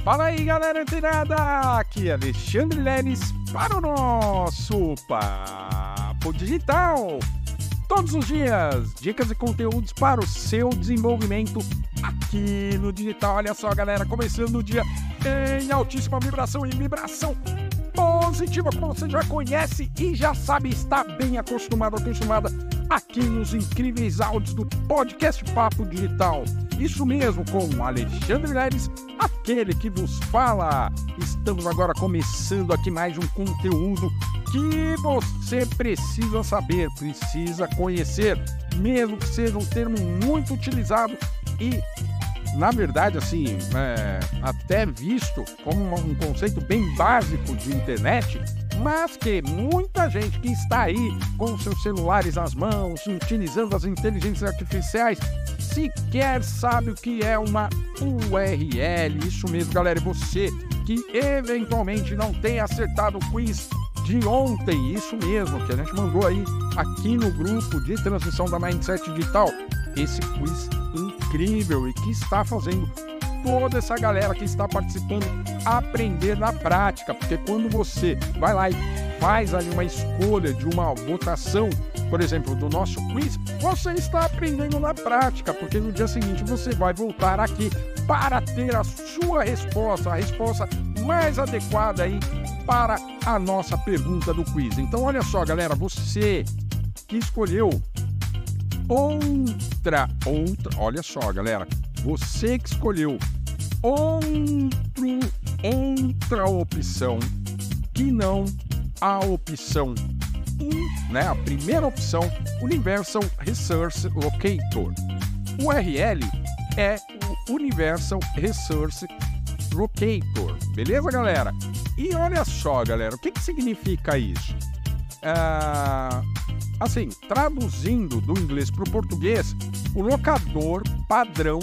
Fala aí, galera antenada! Aqui é Alexandre Leles para o nosso Papo Digital. Todos os dias, dicas e conteúdos para o seu desenvolvimento aqui no digital. Olha só, galera, começando o dia em altíssima vibração e vibração positiva, como você já conhece e já sabe, está bem acostumado, acostumada aqui nos incríveis áudios do podcast Papo Digital. Isso mesmo, com Alexandre Leles, aquele que vos fala. Estamos agora começando aqui mais um conteúdo que você precisa saber, precisa conhecer, mesmo que seja um termo muito utilizado e, na verdade, assim, até visto como um conceito bem básico de internet, mas que muita gente que está aí com seus celulares nas mãos, utilizando as inteligências artificiais, sequer sabe o que é uma URL. Isso mesmo, galera, você que eventualmente não tem acertado o quiz de ontem, isso mesmo, que a gente mandou aí aqui no grupo de transmissão da Mindset Digital, esse quiz incrível e que está fazendo toda essa galera que está participando aprender na prática, porque quando você vai lá e faz ali uma escolha de uma votação, por exemplo, do nosso quiz, você está aprendendo na prática, porque no dia seguinte você vai voltar aqui para ter a sua resposta, a resposta mais adequada aí para a nossa pergunta do quiz. Então, olha só, galera, você que escolheu outra, olha só, galera, você que escolheu outra opção que não a opção 1, né? A primeira opção, Universal Resource Locator. URL é o Universal Resource Locator, beleza, galera? E olha só, galera, o que significa isso? Assim, traduzindo do inglês para o português, o localizador padrão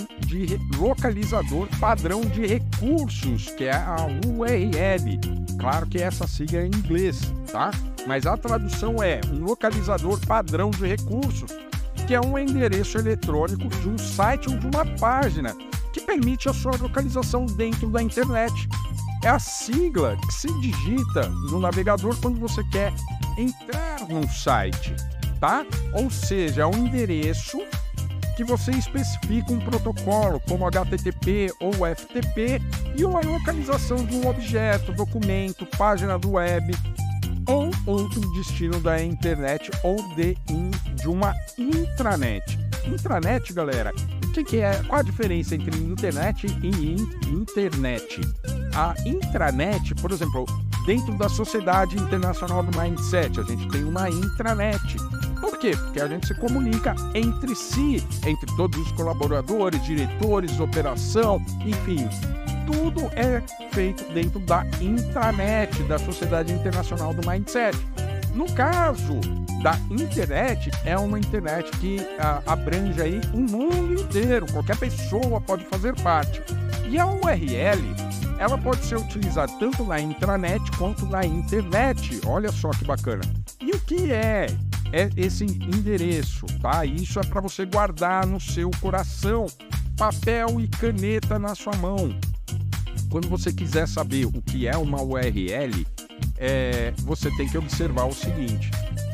de recursos, que é a URL. Claro que essa sigla é em inglês, tá? Mas a tradução é um localizador padrão de recursos, que é um endereço eletrônico de um site ou de uma página que permite a sua localização dentro da internet. É a sigla que se digita no navegador quando você quer entrar num site, tá? Ou seja, é um endereço que você especifica um protocolo como HTTP ou FTP e uma localização de um objeto, documento, página do web ou outro destino da internet ou de uma intranet. Intranet, galera, o que é? Qual a diferença entre internet e internet? A intranet, por exemplo, dentro da Sociedade Internacional do Mindset, a gente tem uma intranet. Por quê? Porque a gente se comunica entre si, entre todos os colaboradores, diretores, operação, enfim, tudo é feito dentro da intranet da Sociedade Internacional do Mindset. No caso da internet, é uma internet que abrange aí o mundo inteiro, qualquer pessoa pode fazer parte. E a URL, ela pode ser utilizada tanto na intranet quanto na internet. Olha só que bacana. E o que é esse endereço, tá? Isso é para você guardar no seu coração, papel e caneta na sua mão. Quando você quiser saber o que é uma URL, você tem que observar o seguinte: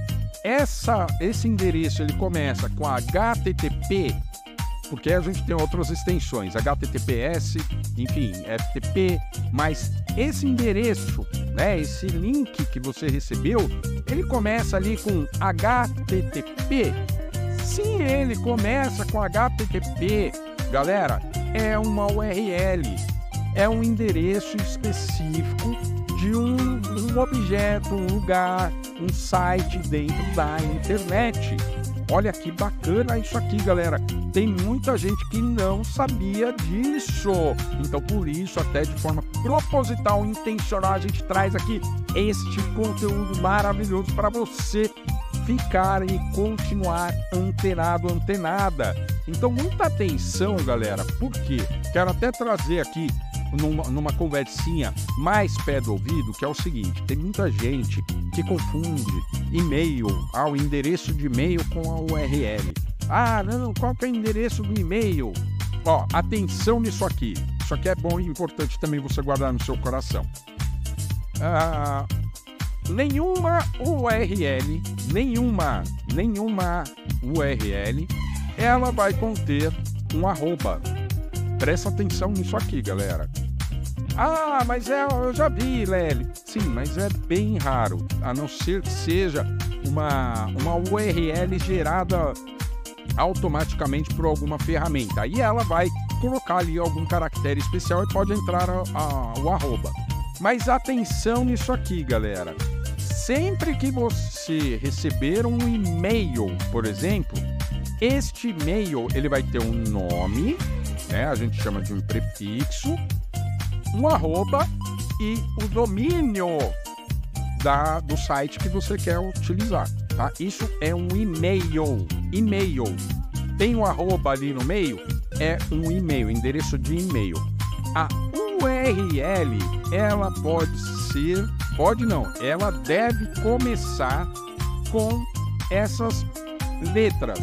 esse endereço ele começa com HTTP, porque a gente tem outras extensões, HTTPS, enfim, FTP, mas esse endereço, né, esse link que você recebeu, ele começa ali com HTTP. Se ele começa com HTTP, galera, é uma URL, é um endereço específico de um objeto, um lugar, um site dentro da internet. Olha que bacana isso aqui, galera. Tem muita gente que não sabia disso. Então, por isso, até de forma proposital, intencional, a gente traz aqui este conteúdo maravilhoso para você ficar e continuar antenado, antenada. Então, muita atenção, galera. Por quê? Quero até trazer aqui numa conversinha mais pé do ouvido, que é o seguinte: tem muita gente que confunde e-mail, o endereço de e-mail com a URL. Ah, não, qual que é o endereço do e-mail? Ó, atenção nisso aqui. isso aqui é bom e importante também você guardar no seu coração. Nenhuma URL, ela vai conter um arroba. Presta atenção nisso aqui, galera. Mas eu já vi, Lely. Sim, mas é bem raro, a não ser que seja uma URL gerada automaticamente por alguma ferramenta. Aí ela vai colocar ali algum caractere especial e pode entrar o arroba. Mas atenção nisso aqui, galera. Sempre que você receber um e-mail, por exemplo, este e-mail ele vai ter um nome, né? A gente chama de um prefixo, um arroba e o domínio do site que você quer utilizar, tá? Isso é um e-mail. Tem um arroba ali no meio, é um e-mail, endereço de e-mail. A URL, ela ela deve começar com essas letras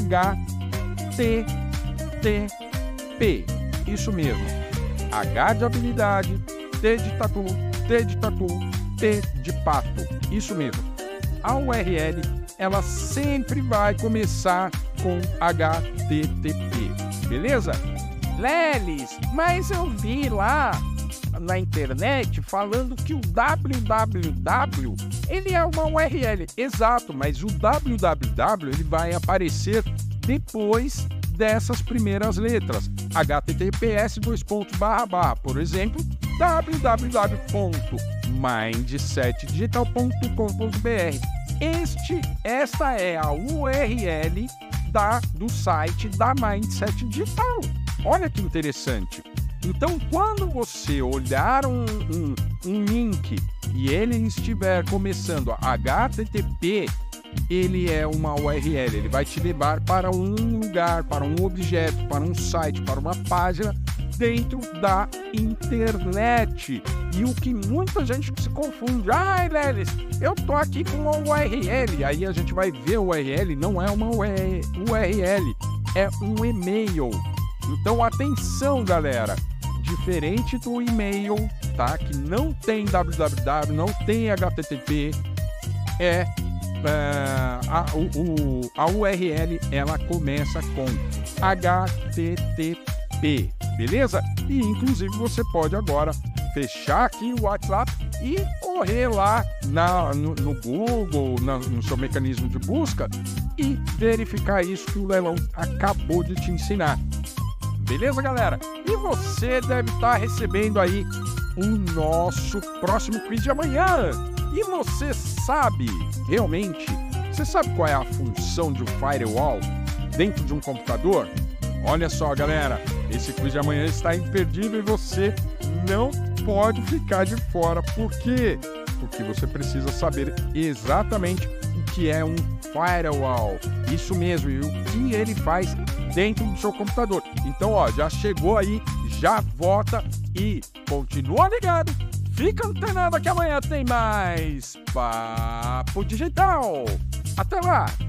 HTTP. Isso mesmo. H de habilidade, T de tatu, T de pato. Isso mesmo. A URL, ela sempre vai começar com HTTP. Beleza? Lelis, mas eu vi lá na internet falando que o www ele é uma URL. Exato, mas o www ele vai aparecer depois dessas primeiras letras. https : por exemplo, www.mindsetdigital.com.br. Esta é a URL do site da Mindset Digital. Olha que interessante. Então, quando você olhar um link e ele estiver começando HTTP, ele é uma URL, ele vai te levar para um lugar, para um objeto, para um site, para uma página dentro da internet. E o que muita gente se confunde, Lelis, eu tô aqui com uma URL, aí a gente vai ver o URL, não é uma URL, é um e-mail. Então atenção, galera, diferente do e-mail, tá? Que não tem www, não tem http, a URL ela começa com HTTP, beleza? E inclusive você pode agora fechar aqui o WhatsApp e correr lá no Google, no seu mecanismo de busca e verificar isso que o Leilão acabou de te ensinar. Beleza, galera? E você deve estar recebendo aí o nosso próximo quiz de amanhã. E você sabe qual é a função de um firewall dentro de um computador? Olha só, galera, esse quiz de amanhã está imperdível e você não pode ficar de fora. Por quê? Porque você precisa saber exatamente o que é um firewall. Isso mesmo, e o que ele faz dentro do seu computador. Então, já chegou aí, já vota e continua ligado. Fica antenado que amanhã tem mais Papo Digital. Até lá!